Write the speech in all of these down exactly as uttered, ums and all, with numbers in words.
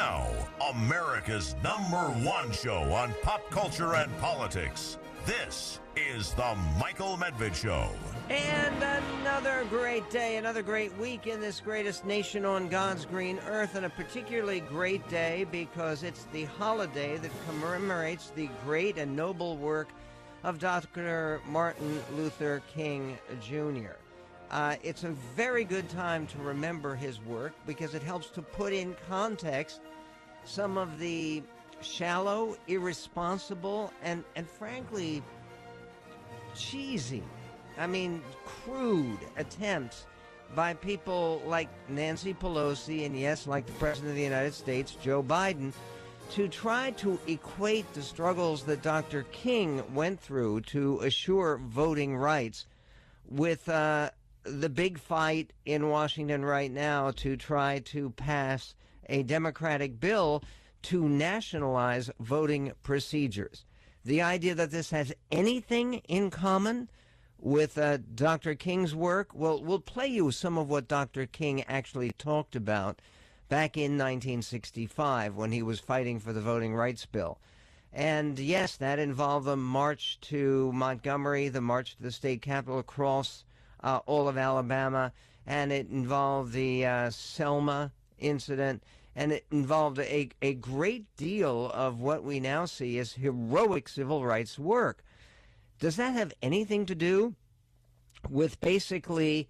now, America's number one show on pop culture and politics. This is The Michael Medved Show. And another great day, another great week in this greatest nation on God's green earth, and a particularly great day because it's the holiday that commemorates the great and noble work of Doctor Martin Luther King Junior Uh, it's a very good time to remember his work because it helps to put in context some of the shallow, irresponsible, and, and frankly, cheesy, I mean, crude attempts by people like Nancy Pelosi and, yes, like the President of the United States, Joe Biden, to try to equate the struggles that Doctor King went through to assure voting rights with uh, the big fight in Washington right now to try to pass a Democratic bill to nationalize voting procedures. The idea that this has anything in common with uh, Doctor King's work, well, we'll play you some of what Doctor King actually talked about back in nineteen sixty-five when he was fighting for the voting rights bill. And yes, that involved the march to Montgomery, the march to the state capitol across uh, all of Alabama, and it involved the uh, Selma incident, and it involved a, a great deal of what we now see as heroic civil rights work. Does that have anything to do with basically,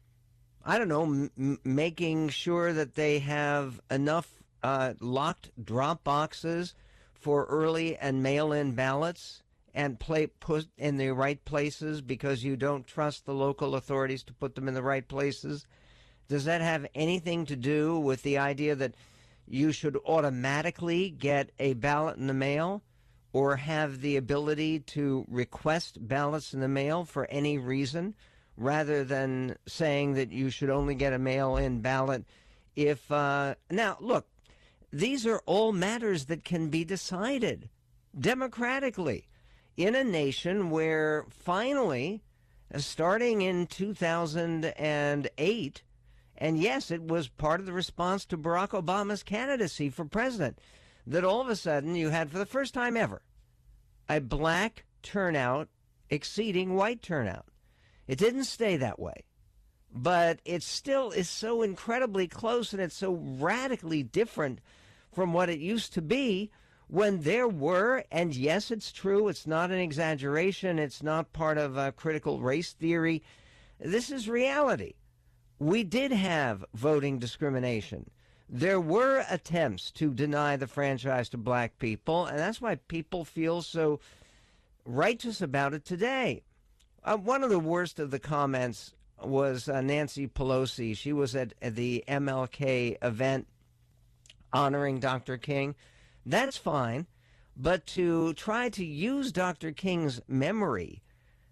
I don't know, m- making sure that they have enough uh, locked drop boxes for early and mail-in ballots and play, put in the right places because you don't trust the local authorities to put them in the right places? Does that have anything to do with the idea that you should automatically get a ballot in the mail or have the ability to request ballots in the mail for any reason, rather than saying that you should only get a mail-in ballot if... Uh, now, look, these are all matters that can be decided democratically in a nation where finally, starting in two thousand eight, and yes, it was part of the response to Barack Obama's candidacy for president, that all of a sudden you had, for the first time ever, a black turnout exceeding white turnout. It didn't stay that way, but it still is so incredibly close, and it's so radically different from what it used to be when there were, and yes, it's true, it's not an exaggeration, it's not part of uh, critical race theory, this is reality. We did have voting discrimination. There were attempts to deny the franchise to black people, and that's why people feel so righteous about it today. Uh, one of the worst of the comments was uh, Nancy Pelosi. She was at, at the M L K event honoring Doctor King. That's fine, but to try to use Doctor King's memory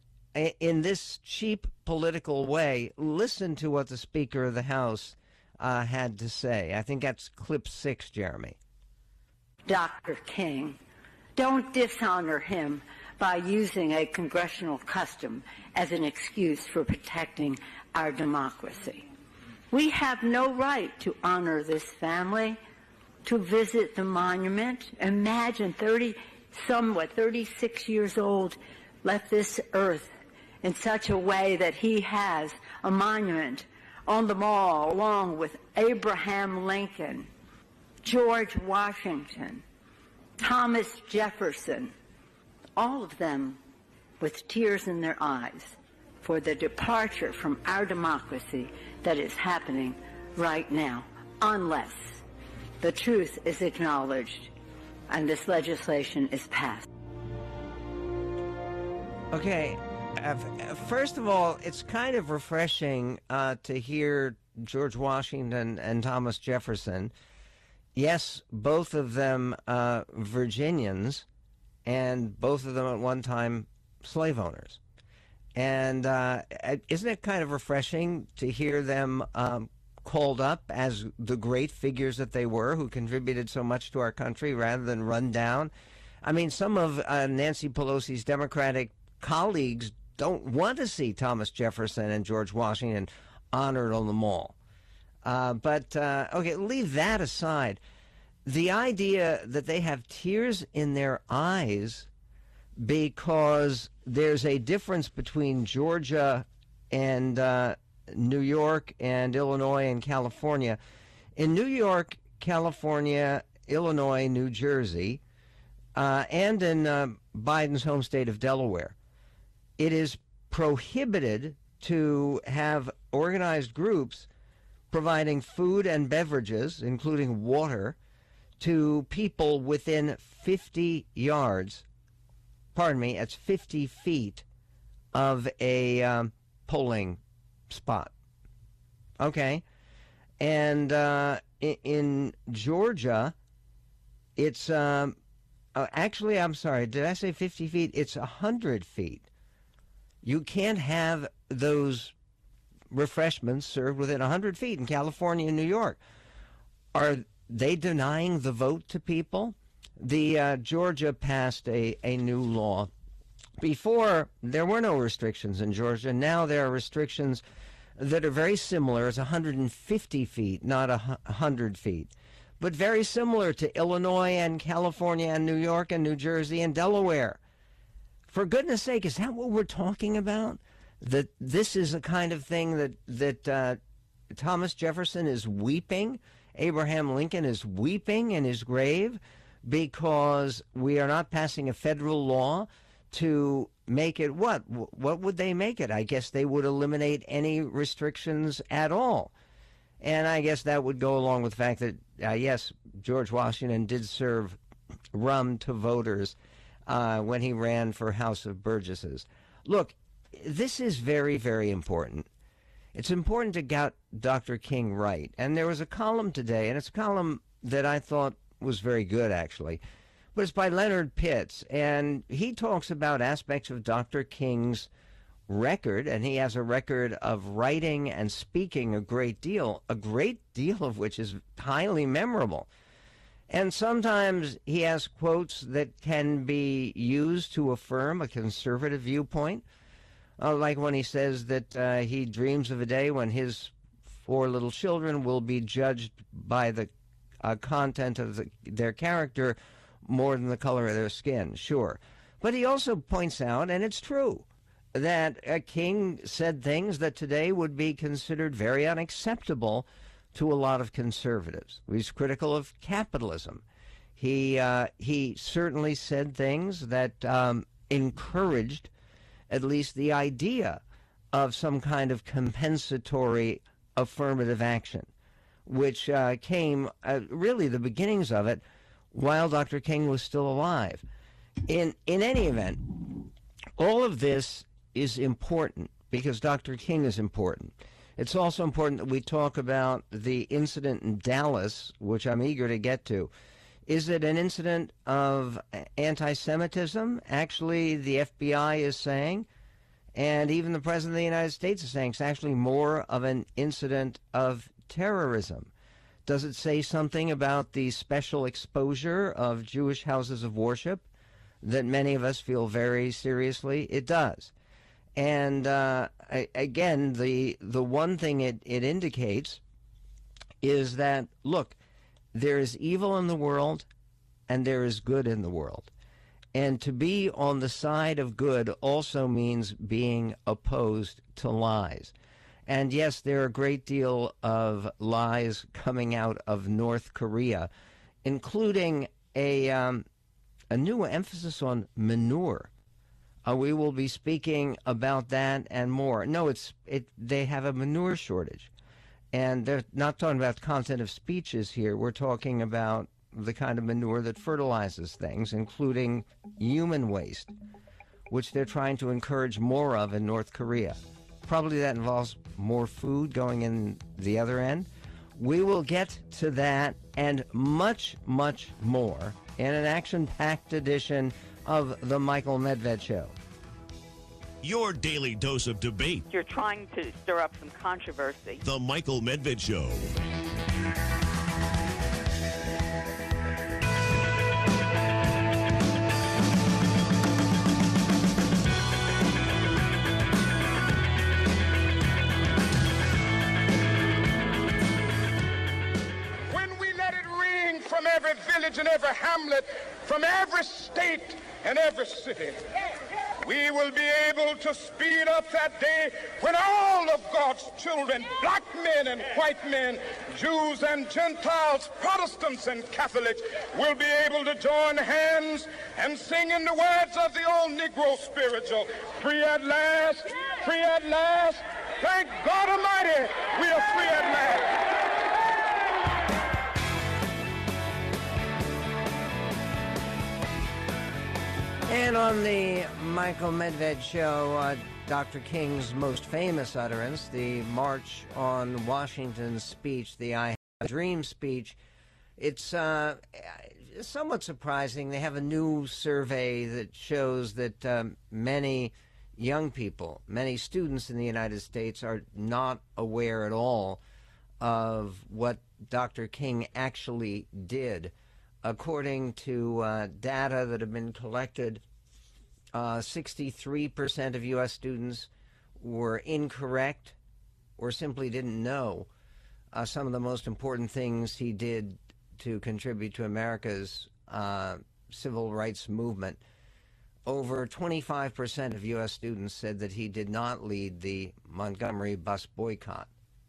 in this cheap political way, listen to what the Speaker of the House uh, had to say. I think that's clip six, Jeremy. Doctor King, don't dishonor him by using a congressional custom as an excuse for protecting our democracy. We have no right to honor this family, to visit the monument. Imagine thirty, somewhat thirty-six years old, left this earth in such a way that he has a monument on the mall along with Abraham Lincoln, George Washington, Thomas Jefferson, all of them with tears in their eyes for the departure from our democracy that is happening right now, unless the truth is acknowledged and this legislation is passed. Okay, uh, first of all, it's kind of refreshing uh, to hear George Washington and Thomas Jefferson. Yes, both of them uh, Virginians, and both of them at one time slave owners. And uh, isn't it kind of refreshing to hear them um, called up as the great figures that they were, who contributed so much to our country, rather than run down? I mean, some of uh, Nancy Pelosi's Democratic colleagues don't want to see Thomas Jefferson and George Washington honored on the mall. Uh, but, uh, okay, leave that aside. the idea that they have tears in their eyes because there's a difference between Georgia and uh, New York and Illinois and California. In New York, California, Illinois, New Jersey, uh, and in uh, Biden's home state of Delaware, it is prohibited to have organized groups providing food and beverages, including water, to people within fifty yards, pardon me, it's fifty feet of a um, polling spot. Okay? And uh, in, in Georgia, it's, um, uh, actually, I'm sorry, did I say fifty feet? It's one hundred feet. You can't have those refreshments served within one hundred feet in California and New York. Are they denying the vote to people? The uh, Georgia passed a, a new law. Before, there were no restrictions in Georgia. Now there are restrictions that are very similar. It's one hundred fifty feet, not one hundred feet. But very similar to Illinois and California and New York and New Jersey and Delaware. For goodness sake, is that what we're talking about? That this is a kind of thing that, that uh, Thomas Jefferson is weeping, Abraham Lincoln is weeping in his grave because we are not passing a federal law to make it what? What would they make it? I guess they would eliminate any restrictions at all. And I guess that would go along with the fact that, uh, yes, George Washington did serve rum to voters uh, when he ran for House of Burgesses. Look, this is very, very important. It's important to get Doctor King right. And there was a column today, and it's a column that I thought was very good, actually. But it's by Leonard Pitts, and he talks about aspects of Doctor King's record, and he has a record of writing and speaking a great deal, a great deal of which is highly memorable. And sometimes he has quotes that can be used to affirm a conservative viewpoint. Uh, like when he says that uh, he dreams of a day when his four little children will be judged by the uh, content of the, their character more than the color of their skin. Sure. But he also points out, and it's true, that uh, King said things that today would be considered very unacceptable to a lot of conservatives. He's critical of capitalism. He, uh, he certainly said things that um, encouraged at least the idea of some kind of compensatory affirmative action, which uh, came, uh, really the beginnings of it, while Doctor King was still alive. In, in any event, all of this is important because Doctor King is important. It's also important that we talk about the incident in Dallas, which I'm eager to get to. Is it an incident of anti-Semitism? Actually, the F B I is saying, and even the President of the United States is saying, it's actually more of an incident of terrorism. Does it say something about the special exposure of Jewish houses of worship that many of us feel very seriously? It does. And uh, again, the the one thing it, it indicates is that, look, there is evil in the world and there is good in the world. And to be on the side of good also means being opposed to lies. And yes, there are a great deal of lies coming out of North Korea, including a, um, a new emphasis on manure. Uh, we will be speaking about that and more. No, it's it. They have a manure shortage. And they're not talking about content of speeches here. We're talking about the kind of manure that fertilizes things, including human waste, which they're trying to encourage more of in North Korea. Probably that involves more food going in the other end. We will get to that and much, much more in an action-packed edition of The Michael Medved Show. Your daily dose of debate. You're trying to stir up some controversy. The Michael Medved Show. When we let it ring from every every village and every hamlet, from every state and every city. We will be able to speed up that day when all of God's children, black men and white men, Jews and Gentiles, Protestants and Catholics, will be able to join hands and sing in the words of the old Negro spiritual, free at last, free at last. Thank God Almighty, we are free at last. And on the Michael Medved Show, uh, Doctor King's most famous utterance, the March on Washington speech, the I Have a Dream speech, it's uh, somewhat surprising. They have a new survey that shows that um, many young people, many students in the United States are not aware at all of what Doctor King actually did. According to uh, data that have been collected, uh, sixty-three percent of U S students were incorrect or simply didn't know uh, some of the most important things he did to contribute to America's uh, civil rights movement. Over twenty-five percent of U S students said that he did not lead the Montgomery bus boycott.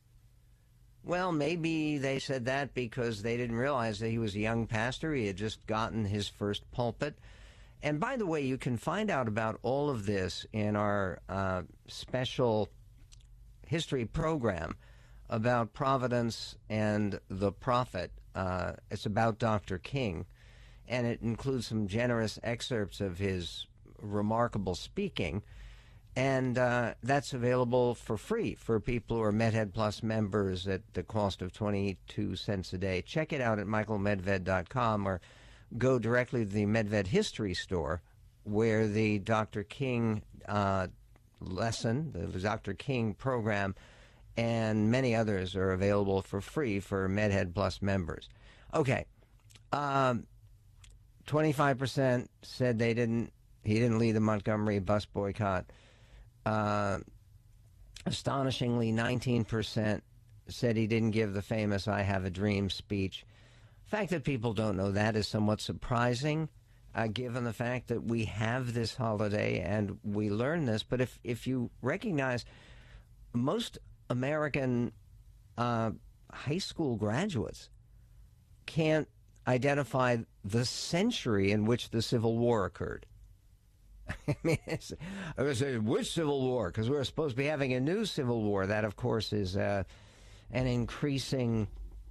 Well, maybe they said that because they didn't realize that he was a young pastor. He had just gotten his first pulpit. And by the way, you can find out about all of this in our uh, special history program about Providence and the Prophet. Uh, it's about Doctor King, and it includes some generous excerpts of his remarkable speaking. And uh, that's available for free for people who are MedHead Plus members at the cost of twenty-two cents a day. Check it out at michael medved dot com or go directly to the Medved History Store, where the Doctor King uh, lesson, the Doctor King program, and many others are available for free for MedHead Plus members. Okay. Um, twenty-five percent said they didn't, he didn't lead the Montgomery bus boycott. Uh, astonishingly, nineteen percent said he didn't give the famous I Have a Dream speech. The fact that people don't know that is somewhat surprising, uh, given the fact that we have this holiday and we learn this. But if, if you recognize most American uh, high school graduates can't identify the century in which the Civil War occurred. I mean, it's, I was saying, which Civil War? Because we're supposed to be having a new Civil War. That, of course, is uh, an increasing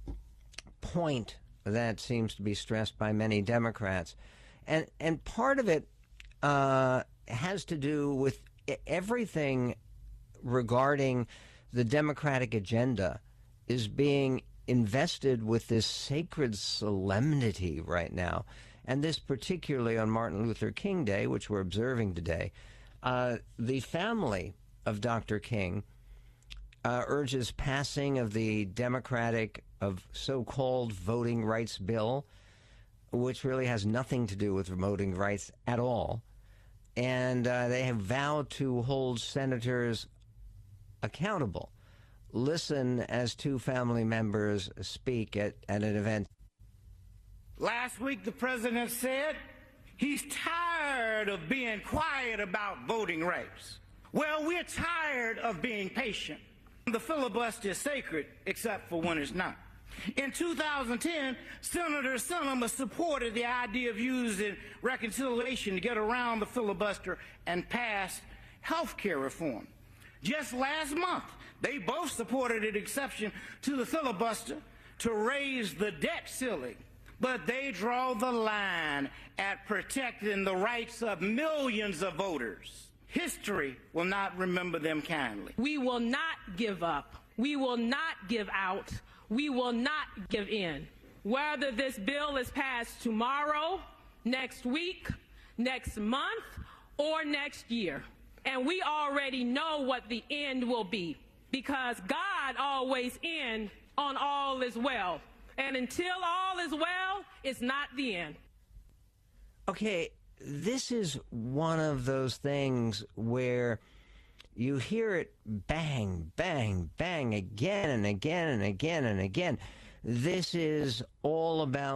point that seems to be stressed by many Democrats. And, and part of it uh, has to do with everything regarding the Democratic agenda is being invested with this sacred solemnity right now. And this particularly on Martin Luther King Day, which we're observing today. Uh, the family of Doctor King uh, urges passing of the Democratic of so-called voting rights bill, which really has nothing to do with voting rights at all. And uh, they have vowed to hold senators accountable. Listen as two family members speak at, at an event. Last week, the president said he's tired of being quiet about voting rights. Well, we're tired of being patient. The filibuster is sacred, except for when it's not. In two thousand ten, Senator Sinema supported the idea of using reconciliation to get around the filibuster and pass health care reform. Just last month, they both supported an exception to the filibuster to raise the debt ceiling. But they draw the line at protecting the rights of millions of voters. History will not remember them kindly. We will not give up. We will not give out. We will not give in. Whether this bill is passed tomorrow, next week, next month, or next year. And we already know what the end will be, because God always ends on all is well. And until all is well, it's not the end. Okay, this is one of those things where you hear it bang, bang, bang again and again and again and again. This is all about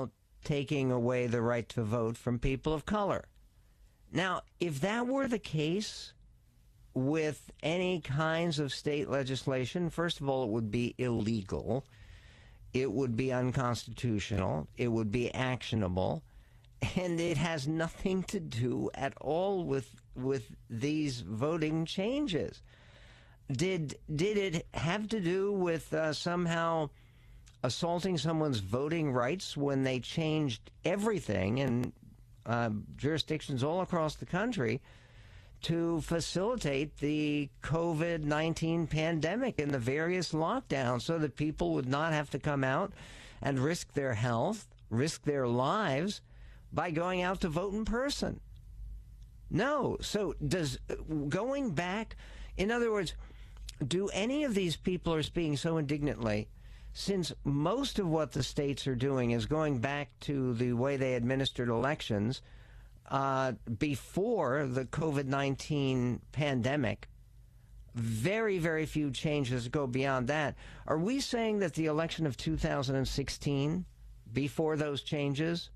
taking away the right to vote from people of color. Now, if that were the case with any kinds of state legislation, first of all, it would be illegal. It would be unconstitutional. It would be actionable. And it has nothing to do at all with with these voting changes. Did did it have to do with uh, somehow assaulting someone's voting rights when they changed everything in uh, jurisdictions all across the country to facilitate the COVID nineteen pandemic and the various lockdowns so that people would not have to come out and risk their health, risk their lives by going out to vote in person? No. So does going back, in other words, do any of these people are speaking so indignantly, since most of what the states are doing is going back to the way they administered elections uh, before the COVID nineteen pandemic? Very, very few changes go beyond that. Are we saying that the election of two thousand sixteen, before those changes,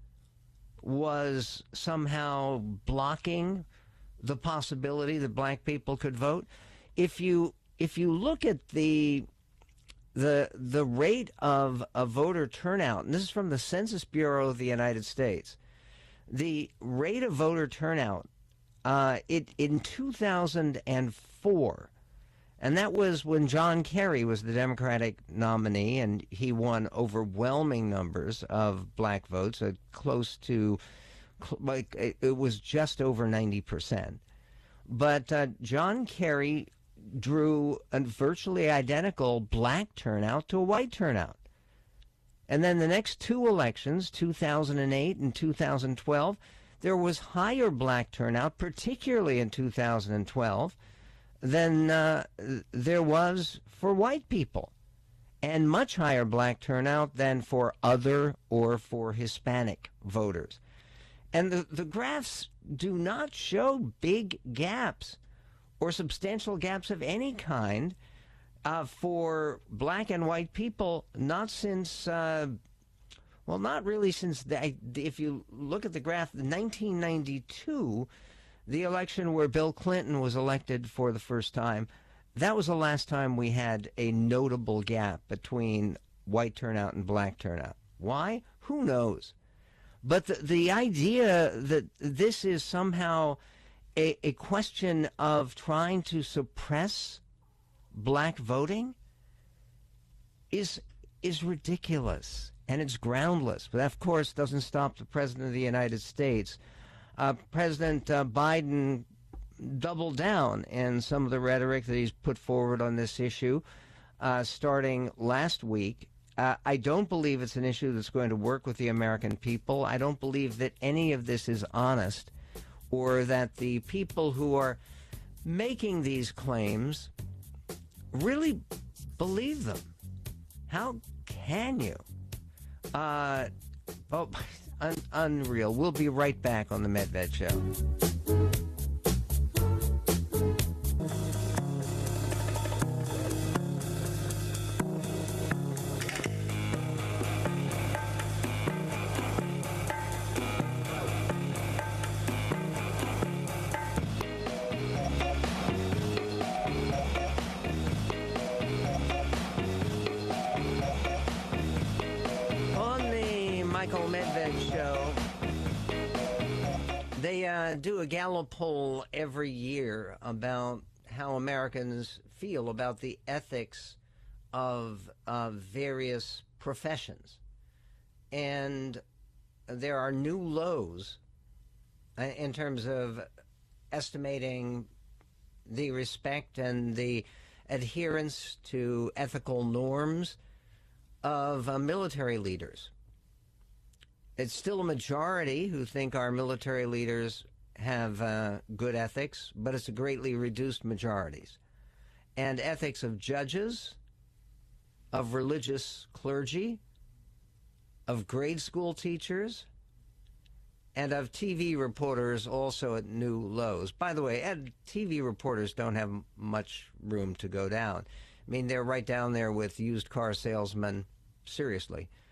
was somehow blocking the possibility that black people could vote? If you if you look at the the the rate of a voter turnout, and this is from the Census Bureau of the United States, the rate of voter turnout uh, it in two thousand four, and that was when John Kerry was the Democratic nominee, and he won overwhelming numbers of black votes, uh, close to, like, it was just over ninety percent. But uh, John Kerry drew a virtually identical black turnout to a white turnout. And then the next two elections, two thousand eight and two thousand twelve, there was higher black turnout, particularly in two thousand twelve, than uh, there was for white people, and much higher black turnout than for other or for Hispanic voters. And the, the graphs do not show big gaps or substantial gaps of any kind uh, for black and white people, not since, uh, well, not really since, the, if you look at the graph, nineteen ninety-two, the election where Bill Clinton was elected for the first time, that was the last time we had a notable gap between white turnout and black turnout. Why? Who knows? But the, the idea that this is somehow a, a question of trying to suppress black voting is is ridiculous, and it's groundless. But that, of course, doesn't stop the President of the United States. Uh, President uh, Biden doubled down in some of the rhetoric that he's put forward on this issue uh, starting last week. Uh, I don't believe it's an issue that's going to work with the American people. I don't believe that any of this is honest, or that the people who are making these claims really believe them. How can you? Uh, oh, un- unreal. We'll be right back on the Medved Show. Michael Medved Show. They uh, do a Gallup poll every year about how Americans feel about the ethics of uh, various professions. And there are new lows in terms of estimating the respect and the adherence to ethical norms of uh, military leaders. It's still a majority who think our military leaders have uh, good ethics, but it's a greatly reduced majorities. And ethics of judges, of religious clergy, of grade school teachers, and of T V reporters also at new lows. By the way, Ed, T V reporters don't have much room to go down. I mean, they're right down there with used car salesmen, seriously.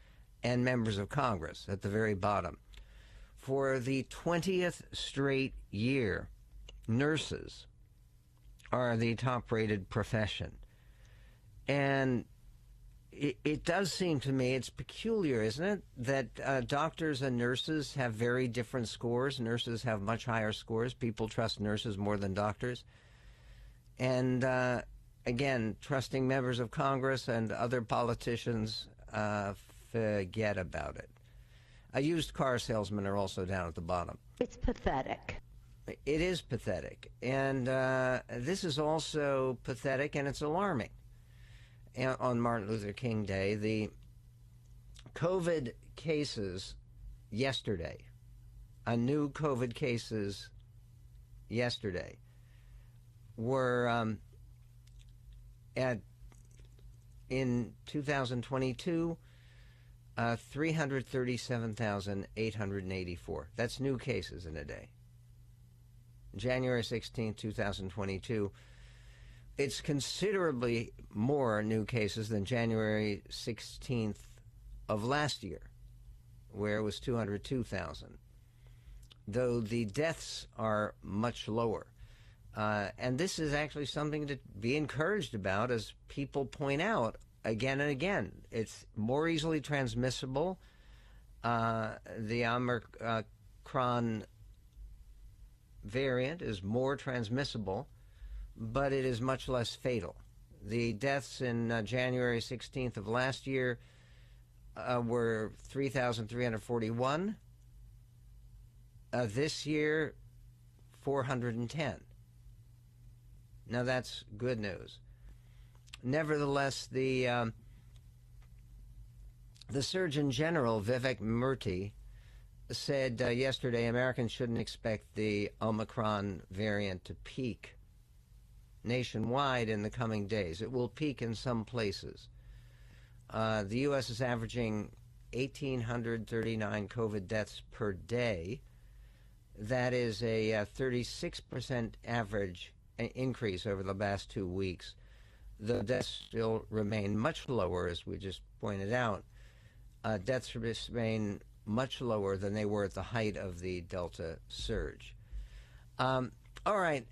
and members of Congress at the very bottom. For the twentieth straight year, nurses are the top-rated profession. And it, it does seem to me, it's peculiar, isn't it, that uh, doctors and nurses have very different scores. Nurses have much higher scores. People trust nurses more than doctors. And, uh, again, trusting members of Congress and other politicians, uh, forget about it. Uh, used car salesmen are also down at the bottom. It's pathetic. It is pathetic. And uh, this is also pathetic, and it's alarming. And on Martin Luther King Day, the COVID cases yesterday, a new COVID cases yesterday, were um, at, in two thousand twenty-two, uh, three hundred thirty-seven thousand eight hundred eighty-four. That's new cases in a day. January sixteenth, two thousand twenty-two, it's considerably more new cases than January sixteenth of last year, where it was two hundred two thousand, though the deaths are much lower. Uh, and this is actually something to be encouraged about, as people point out again and again. It's more easily transmissible. Uh, the Omicron variant is more transmissible, but it is much less fatal. The deaths in uh, January sixteenth of last year uh, were three thousand three hundred forty-one. Uh, this year, four hundred ten. Now that's good news. Nevertheless, the um, the Surgeon General, Vivek Murthy, said uh, yesterday Americans shouldn't expect the Omicron variant to peak nationwide in the coming days. It will peak in some places. Uh, the U S is averaging one thousand eight hundred thirty-nine COVID deaths per day. That is a uh, thirty-six percent average increase over the last two weeks. The deaths still remain much lower, as we just pointed out. Uh, deaths remain much lower than they were at the height of the Delta surge. Um, all right,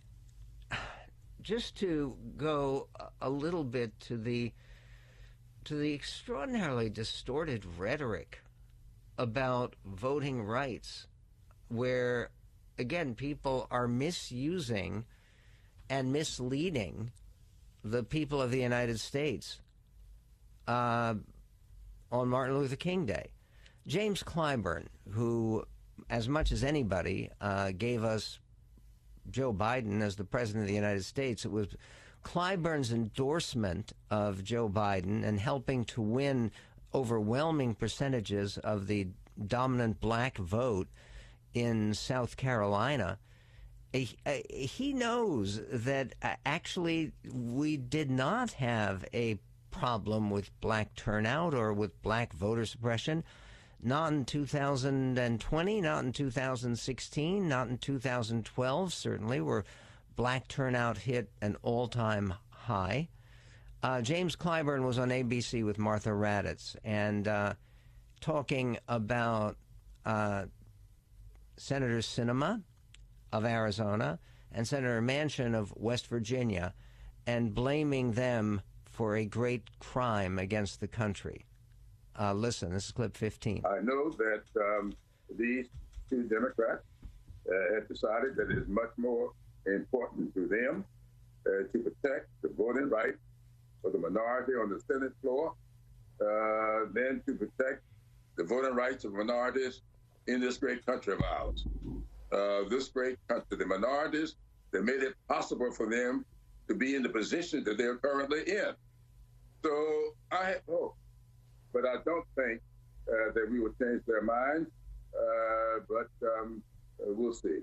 just to go a little bit to the to the extraordinarily distorted rhetoric about voting rights, where, again, people are misusing and misleading the people of the United States uh, on Martin Luther King Day. James Clyburn, who, as much as anybody, uh, gave us Joe Biden as the President of the United States, it was Clyburn's endorsement of Joe Biden and helping to win overwhelming percentages of the dominant black vote in South Carolina. He, he knows that actually we did not have a problem with black turnout or with black voter suppression. Not in two thousand twenty, not in two thousand sixteen, not in two thousand twelve, certainly, where black turnout hit an all-time high. Uh, James Clyburn was on A B C with Martha Raddatz and uh, talking about uh, Senator Sinema of Arizona and Senator Manchin of West Virginia, and blaming them for a great crime against the country. Uh, listen, this is clip fifteen. I know that um, these two Democrats uh, have decided that it is much more important to them uh, to protect the voting rights of the minority on the Senate floor uh, than to protect the voting rights of minorities in this great country of ours. Uh, this great country, the minorities that made it possible for them to be in the position that they're currently in. So I have hope, but I don't think uh, that we will change their minds, uh, but um, uh, we'll see.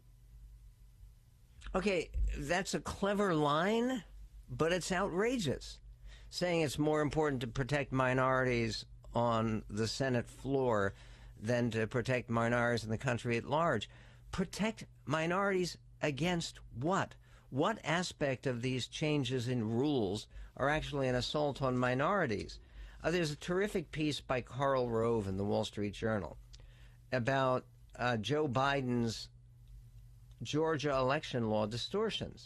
Okay, that's a clever line, but it's outrageous, saying it's more important to protect minorities on the Senate floor than to protect minorities in the country at large. Protect minorities against what? What aspect of these changes in rules are actually an assault on minorities? Uh, there's a terrific piece by Karl Rove in the Wall Street Journal about uh, Joe Biden's Georgia election law distortions.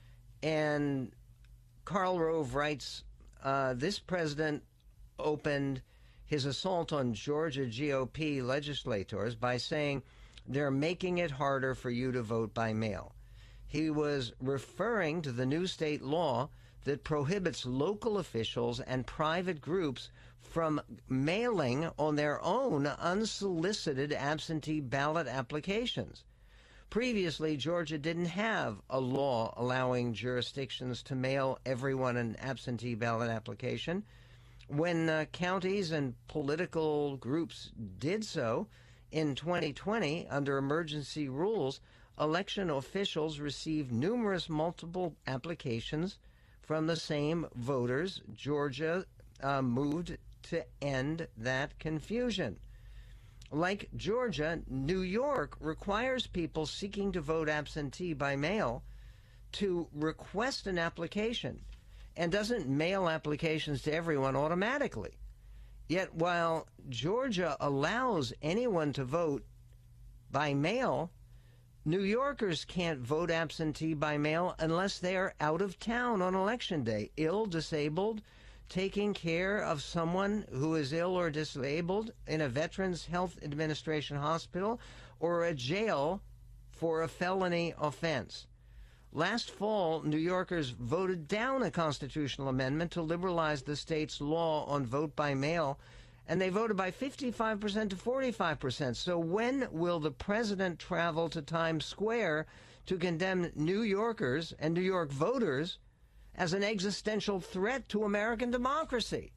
And Karl Rove writes, uh, this president opened his assault on Georgia G O P legislators by saying they're making it harder for you to vote by mail. He was referring to the new state law that prohibits local officials and private groups from mailing on their own unsolicited absentee ballot applications. Previously, Georgia didn't have a law allowing jurisdictions to mail everyone an absentee ballot application. When uh, counties and political groups did so in twenty twenty under emergency rules, election officials received numerous multiple applications from the same voters. Georgia uh, moved to end that confusion. Like Georgia, New York requires people seeking to vote absentee by mail to request an application and doesn't mail applications to everyone automatically. Yet while Georgia allows anyone to vote by mail, New Yorkers can't vote absentee by mail unless they are out of town on election day, ill, disabled, taking care of someone who is ill or disabled in a Veterans Health Administration hospital or a jail for a felony offense. Last fall, New Yorkers voted down a constitutional amendment to liberalize the state's law on vote by mail, and they voted by fifty-five percent to forty-five percent. So when will the president travel to Times Square to condemn New Yorkers and New York voters as an existential threat to American democracy?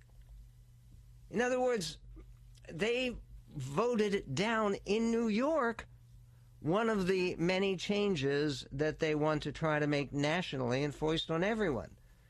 In other words, they voted down in New York one of the many changes that they want to try to make nationally and foist on everyone.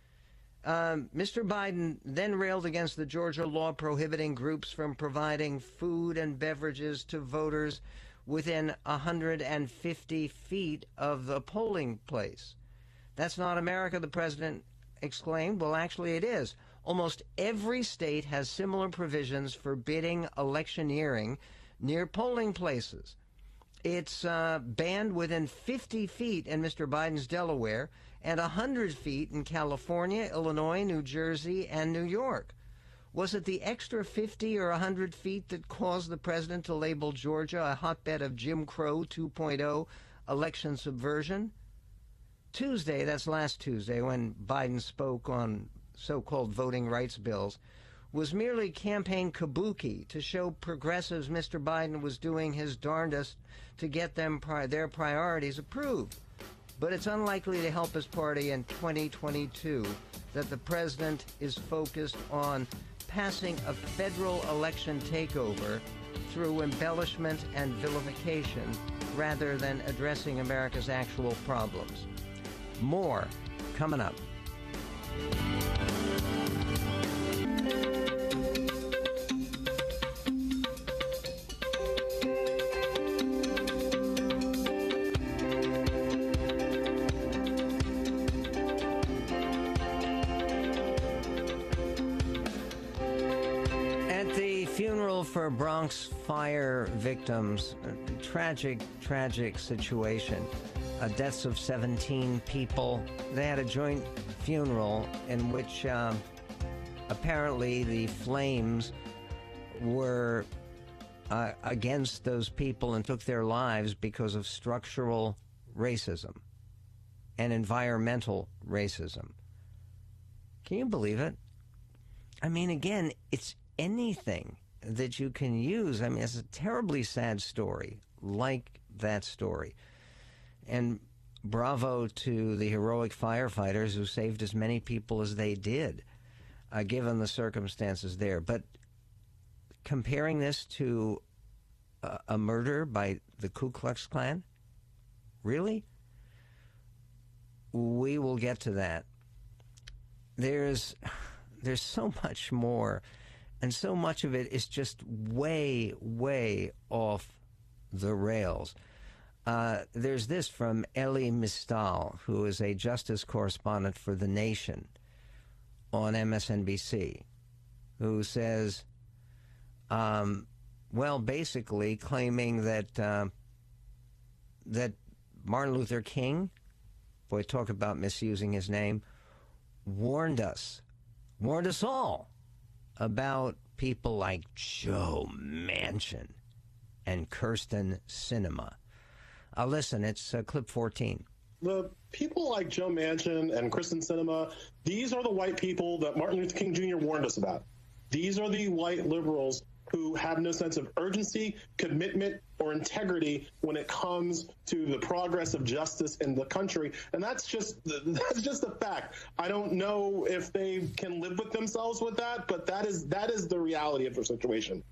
Um, Mister Biden then railed against the Georgia law prohibiting groups from providing food and beverages to voters within one hundred fifty feet of the polling place. That's not America, the president exclaimed. Well, actually it is. Almost every state has similar provisions forbidding electioneering near polling places. It's uh, banned within fifty feet in Mister Biden's Delaware and one hundred feet in California, Illinois, New Jersey, and New York. Was it the extra fifty or one hundred feet that caused the president to label Georgia a hotbed of Jim Crow two point oh election subversion? Tuesday, that's last Tuesday, when Biden spoke on so-called voting rights bills, was merely campaign kabuki to show progressives Mister Biden was doing his darndest to get them pri- their priorities approved. But it's unlikely to help his party in twenty twenty-two that the president is focused on passing a federal election takeover through embellishment and vilification rather than addressing America's actual problems. More coming up. For Bronx fire victims, a tragic, tragic situation. Uh, deaths of seventeen people. They had a joint funeral in which uh, apparently the flames were uh, against those people and took their lives because of structural racism and environmental racism. Can you believe it? I mean, again, it's anything that you can use. I mean, it's a terribly sad story, like that story. And bravo to the heroic firefighters who saved as many people as they did, uh, given the circumstances there. But comparing this to uh, a murder by the Ku Klux Klan, really? We will get to that. There's, there's so much more. And so much of it is just way, way off the rails. Uh, there's this from Elie Mystal, who is a justice correspondent for The Nation on M S N B C. who says, um, well, basically claiming that uh, that Martin Luther King, boy, talk about misusing his name, warned us, warned us all about people like Joe Manchin and Kyrsten Sinema. Uh, listen, it's uh, clip fourteen. The people like Joe Manchin and Kyrsten Sinema, these are the white people that Martin Luther King Junior warned us about. These are the white liberals who have no sense of urgency, commitment, or integrity when it comes to the progress of justice in the country. And that's just that's just a fact. I don't know if they can live with themselves with that, but that is that is the reality of the situation.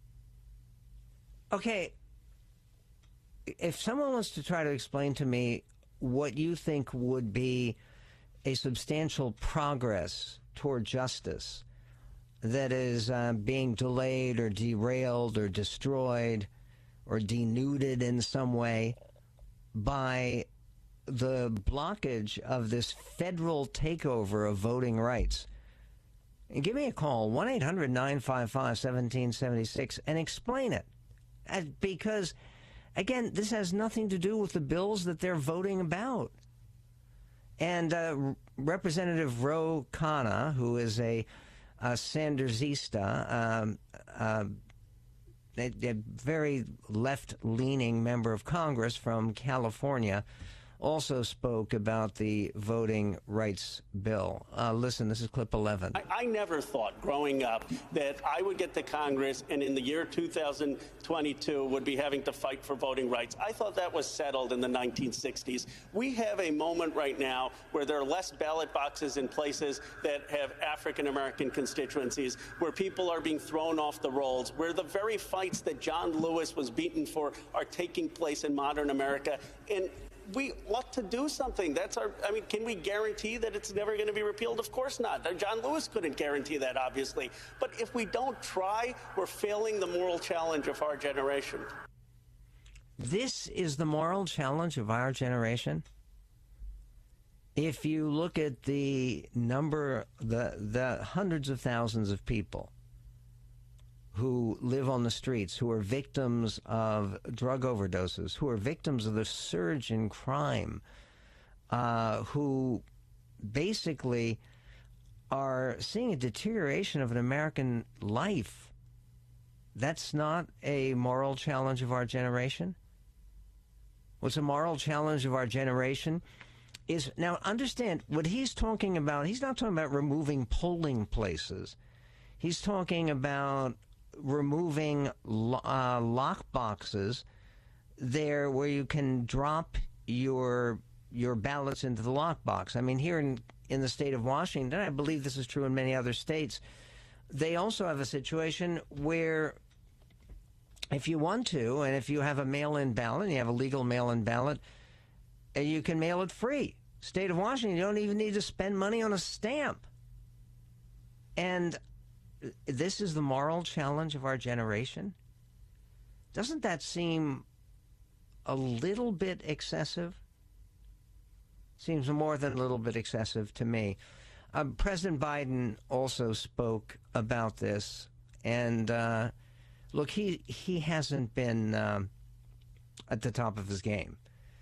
Okay. If someone wants to try to explain to me what you think would be a substantial progress toward justice that is uh, being delayed or derailed or destroyed or denuded in some way by the blockage of this federal takeover of voting rights, and give me a call, one eight hundred nine five five one seven seven six, and explain it. Uh, because, again, this has nothing to do with the bills that they're voting about. And uh, Representative Ro Khanna, who is a Uh, Sandersista, um, uh, a, a very left-leaning member of Congress from California, also spoke about the voting rights bill. Uh, listen, this is clip eleven. I, I never thought growing up that I would get to Congress and in the year two thousand twenty-two would be having to fight for voting rights. I thought that was settled in the nineteen sixties. We have a moment right now where there are less ballot boxes in places that have African-American constituencies, where people are being thrown off the rolls, where the very fights that John Lewis was beaten for are taking place in modern America. And we ought to do something. That's our, I mean, can we guarantee that it's never going to be repealed? Of course not. John Lewis couldn't guarantee that, obviously. But if we don't try, we're failing the moral challenge of our generation. This is the moral challenge of our generation. If you look at the number, the, the hundreds of thousands of people who live on the streets, who are victims of drug overdoses, who are victims of the surge in crime, uh, who basically are seeing a deterioration of an American life, that's not a moral challenge of our generation? What's a moral challenge of our generation is, now understand, what he's talking about, he's not talking about removing polling places. He's talking about removing uh, lock boxes there where you can drop your your ballots into the lockbox. I mean, here in, in the state of Washington, I believe this is true in many other states, they also have a situation where if you want to, and if you have a mail-in ballot, and you have a legal mail-in ballot, you can mail it free. State of Washington, you don't even need to spend money on a stamp. And this is the moral challenge of our generation? Doesn't that seem a little bit excessive? Seems more than a little bit excessive to me. Uh, President Biden also spoke about this, and uh, look, he he hasn't been um, at the top of his game.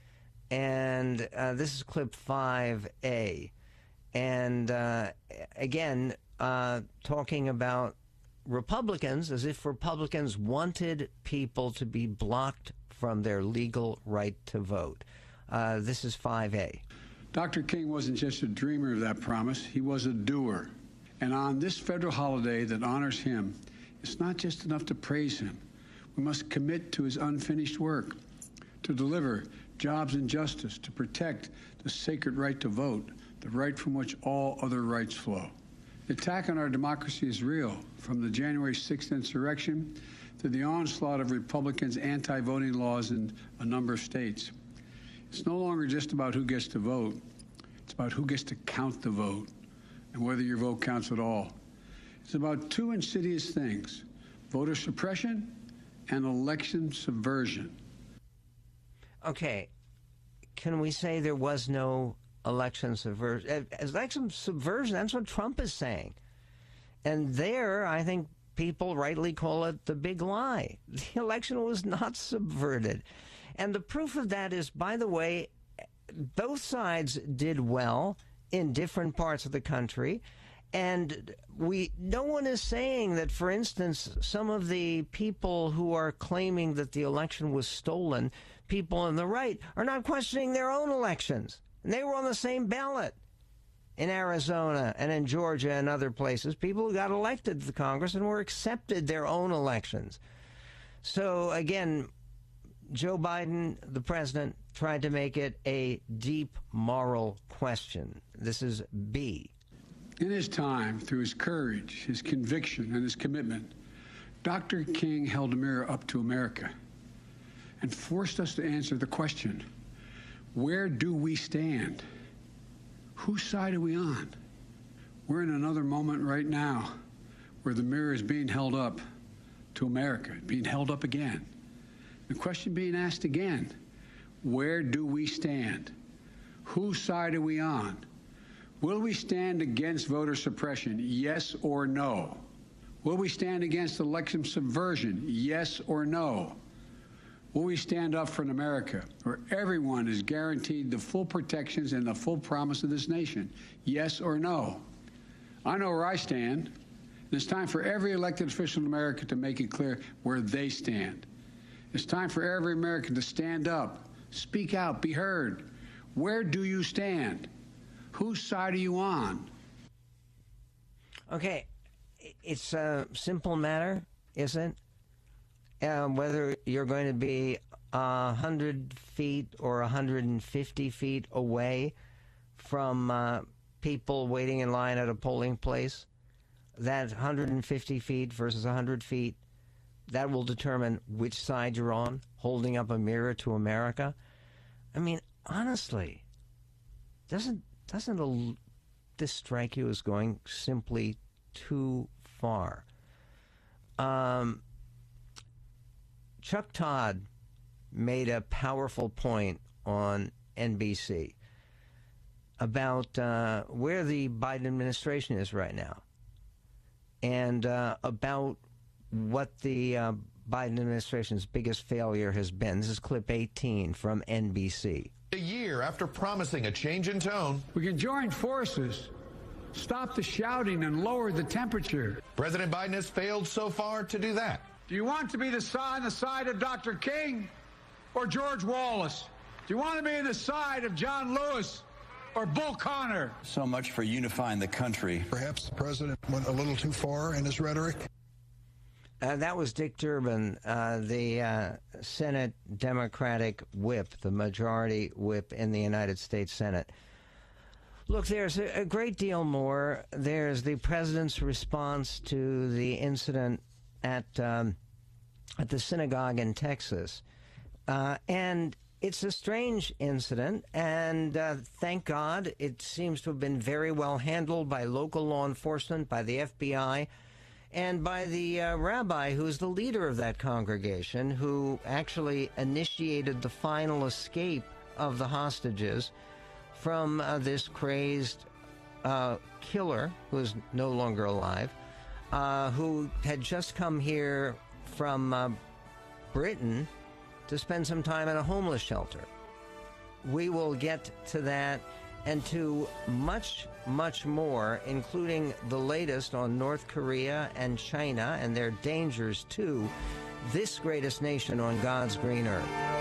And uh, this is clip five A, and uh, again, uh, talking about Republicans as if Republicans wanted people to be blocked from their legal right to vote. Uh, this is five A. Doctor King wasn't just a dreamer of that promise, he was a doer. And on this federal holiday that honors him, it's not just enough to praise him. We must commit to his unfinished work, to deliver jobs and justice, to protect the sacred right to vote, the right from which all other rights flow. The attack on our democracy is real, from the January sixth insurrection to the onslaught of Republicans' anti-voting laws in a number of states. It's no longer just about who gets to vote. It's about who gets to count the vote and whether your vote counts at all. It's about two insidious things: voter suppression and election subversion. Okay, can we say there was no election subversion? Election subversion, that's what Trump is saying. And there, I think people rightly call it the big lie. The election was not subverted. And the proof of that is, by the way, both sides did well in different parts of the country. And we, no one is saying that, for instance, some of the people who are claiming that the election was stolen, people on the right, are not questioning their own elections. And they were on the same ballot in Arizona and in Georgia and other places. People who got elected to the Congress and were accepted their own elections. So, again, Joe Biden, the president, tried to make it a deep moral question. This is B. In his time, through his courage, his conviction, and his commitment, Doctor King held a mirror up to America and forced us to answer the question, where do we stand? Whose side are we on? We're in another moment right now where the mirror is being held up to America, being held up again. The question being asked again, where do we stand? Whose side are we on? Will we stand against voter suppression, yes or no? Will we stand against election subversion, yes or no? Will we stand up for an America where everyone is guaranteed the full protections and the full promise of this nation, yes or no? I know where I stand. It's time for every elected official in America to make it clear where they stand. It's time for every American to stand up, speak out, be heard. Where do you stand? Whose side are you on? Okay, it's a simple matter, isn't it? Uh, whether you're going to be one hundred feet or one hundred fifty feet away from uh, people waiting in line at a polling place, that one hundred fifty feet versus one hundred feet, that will determine which side you're on, holding up a mirror to America. I mean, honestly, doesn't doesn't a, this strike you as going simply too far? Um, Chuck Todd made a powerful point on N B C about uh, where the Biden administration is right now, and uh, about what the uh, Biden administration's biggest failure has been. This is clip eighteen from N B C. A year after promising a change in tone, we can join forces, stop the shouting, and lower the temperature. President Biden has failed so far to do that. Do you want to be the side, on the side of Doctor King or George Wallace? Do you want to be the side of John Lewis or Bull Connor? So much for unifying the country. Perhaps the president went a little too far in his rhetoric. Uh, that was Dick Durbin, uh, the uh, Senate Democratic whip, the majority whip in the United States Senate. Look, there's a, a great deal more. There's the president's response to the incident at um, at the synagogue in Texas. Uh, and it's a strange incident, and uh, thank God it seems to have been very well handled by local law enforcement, by the F B I, and by the uh, rabbi who's the leader of that congregation, who actually initiated the final escape of the hostages from uh, this crazed uh, killer who is no longer alive, uh, who had just come here from uh, Britain to spend some time in a homeless shelter. We will get to that and to much, much more, including the latest on North Korea and China and their dangers to this greatest nation on God's green earth.